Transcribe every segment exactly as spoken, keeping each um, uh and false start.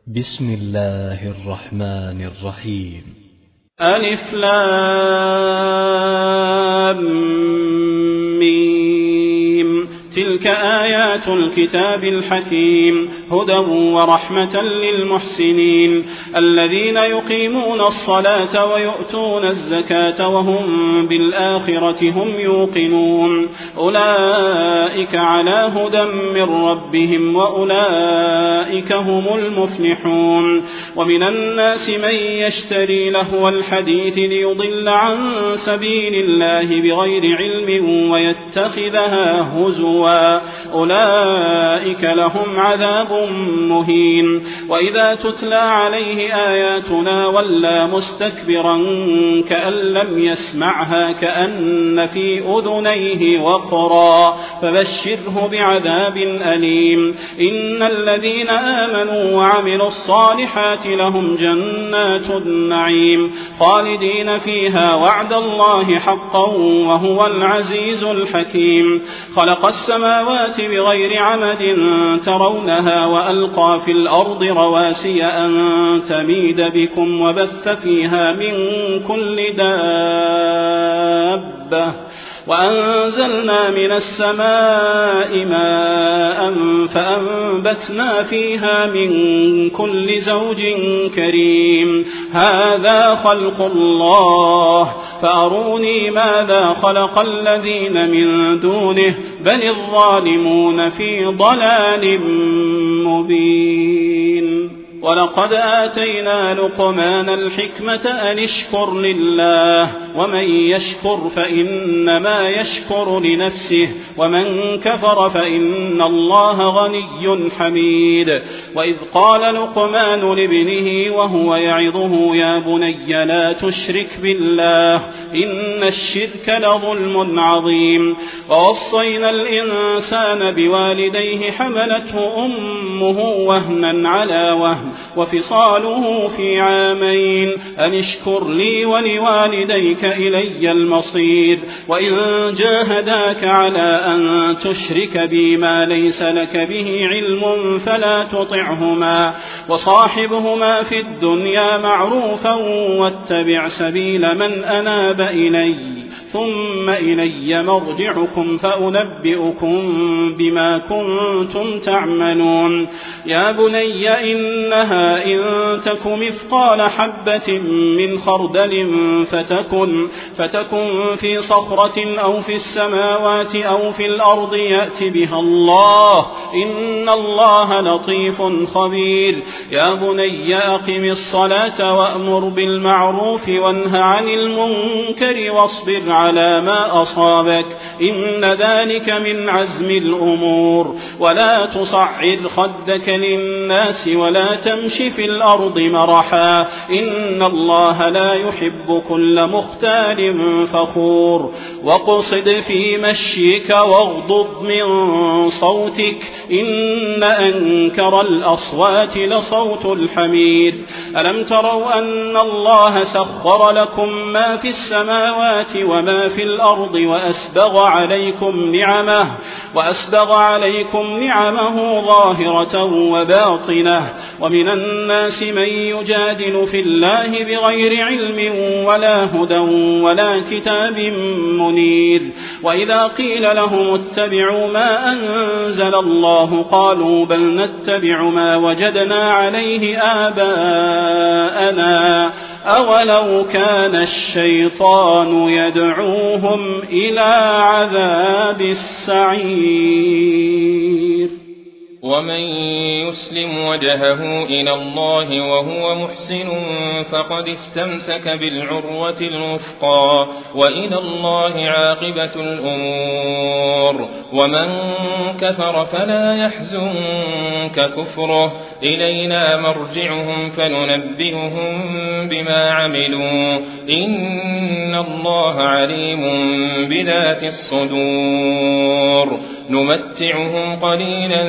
بسم الله الرحمن الرحيم. ألف لام ميم. تلك آيات الكتاب الحكيم هدى ورحمة للمحسنين الذين يقيمون الصلاة ويؤتون الزكاة وهم بالآخرة هم يوقنون أولئك على هدى من ربهم وأولئك هم المفلحون. ومن الناس من يشتري لهو الحديث ليضل عن سبيل الله بغير علم ويتخذها هزوا أولئك لهم عذاب مهين. وإذا تتلى عليه آياتنا ولى مستكبرا كأن لم يسمعها كأن في أذنيه وقرا فبشره بعذاب أليم. إن الذين آمنوا وعملوا الصالحات لهم جنات النعيم خالدين فيها وعد الله حقا وهو العزيز الحكيم. خلق السماوات بغير عمد ترونها وألقى في الأرض رواسي أن تميد بكم وبث فيها من كل دابة وأنزلنا من السماء ماء فأنبتنا فيها من كل زوج كريم. هذا خلق الله فأروني ماذا خلق الذين من دونه بل الظالمون في ضلال مبين. ولقد آتينا لقمان الحكمة أن اشكر لله ومن يشكر فإنما يشكر لنفسه ومن كفر فإن الله غني حميد. وإذ قال لقمان لابنه وهو يعظه يا بني لا تشرك بالله إن الشرك لظلم عظيم. ووصينا الإنسان بوالديه حملته أمه وهنا على وهن وفصاله في عامين أن اشكر لي ولوالديك إلي المصير. وإن جاهداك على أن تشرك بي ما ليس لك به علم فلا تطعهما وصاحبهما في الدنيا معروفا واتبع سبيل من أناب إلي ثم إلي مرجعكم فأنبئكم بما كنتم تعملون. يا بني إنها إن تك مثقال حبة من خردل فتكن, فتكن في صخرة أو في السماوات أو في الأرض يأت بها الله إن الله لطيف خبير. يا بني أقم الصلاة وأمر بالمعروف وانه عن المنكر واصبر على ما أصابك إن ذلك من عزم الأمور. ولا تصعر خدك للناس ولا تمش في الأرض مرحا إن الله لا يحب كل مختال فخور. واقصد في مشيك واغضض من صوتك إن أنكر الأصوات لصوت الحمير. ألم تروا أن الله سخر لكم ما في السماوات وما في الأرض وأسبغ عليكم نعمه وأسبغ عليكم نعمه ظاهرة وباطنة. ومن الناس من يجادل في الله بغير علم ولا هدى ولا كتاب منير. وإذا قيل لهم اتبعوا ما أنزل الله قالوا بل نتبع ما وجدنا عليه آباءنا أولو كان الشيطان يدعوهم إلى عذاب السعير. ومن يسلم وجهه إلى الله وهو محسن فقد استمسك بالعروة الوثقى وإلى الله عاقبة الأمور. ومن كفر فلا يحزنك كفره إلينا مرجعهم فننبئهم بما عملوا إن الله عليم بذات الصدور. نمتعهم قليلا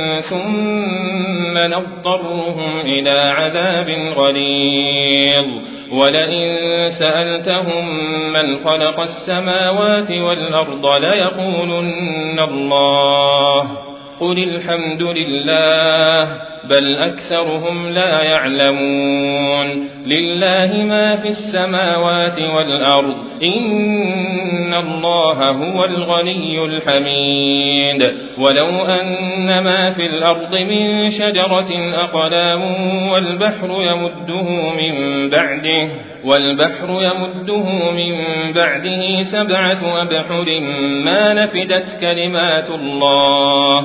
ثم نضطرهم إلى عذاب غليظ. ولئن سألتهم من خلق السماوات والأرض ليقولن الله قل الحمد لله بل أكثرهم لا يعلمون لله ما في السماوات والأرض إن الله هو الغني الحميد ولو أن ما في الأرض من شجرة أقلام والبحر يمده من بعده والبحر يمده من بعده سبعة أبحر ما نفدت كلمات الله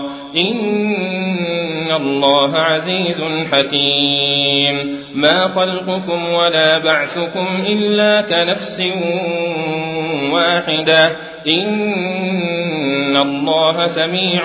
إن الله عزيز حكيم ما خلقكم ولا بعثكم إلا كنفس واحدة إن الله سميع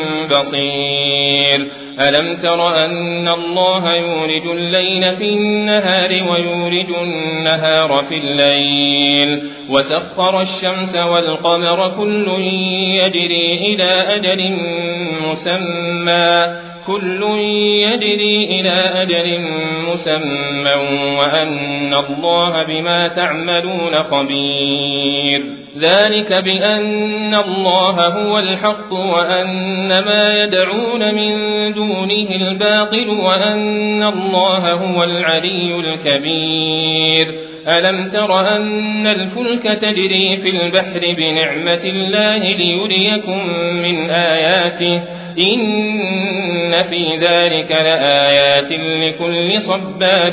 بصير ألم تر أن الله يولج الليل في النهار ويولج النهار في الليل وسخر الشمس والقمر كل يجري إلى أجل مسمى كل يجري إلى أجل مسمى وأن الله بما تعملون خبير ذلك بأن الله هو الحق وأن ما يدعون من دونه الباطل وأن الله هو العلي الكبير ألم تر أن الفلك تجري في البحر بنعمة الله ليريكم من آياته إن في ذلك لآيات لكل صبار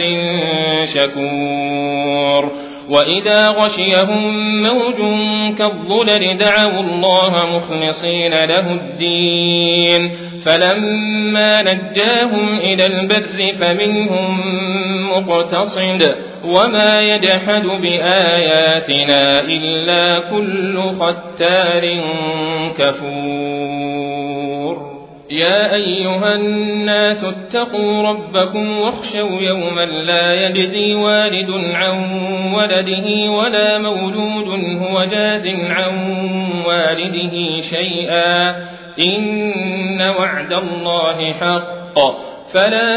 شكور وإذا غشيهم موج كالظلل دعوا الله مخلصين له الدين فلما نجاهم إلى البر فمنهم مقتصد وما يجحد بآياتنا إلا كل ختار كفور يا أيها الناس اتقوا ربكم واخشوا يوما لا يجزي والد عن ولده ولا مولود هو جاز عن والده شيئا إن وعد الله حق فلا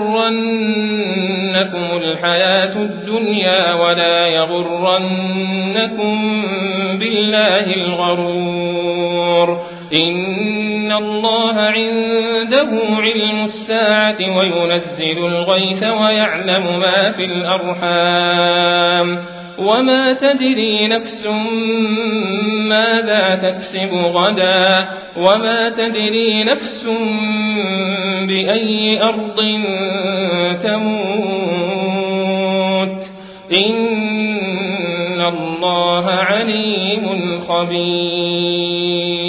تغرنكم الحياة الدنيا ولا يغرنكم بالله الغرور إن الله عنده علم الساعة وينزل الغيث ويعلم ما في الأرحام وما تدري نفس ماذا تكسب غدا وما تدري نفس بأي أرض تموت إن الله عليم خبير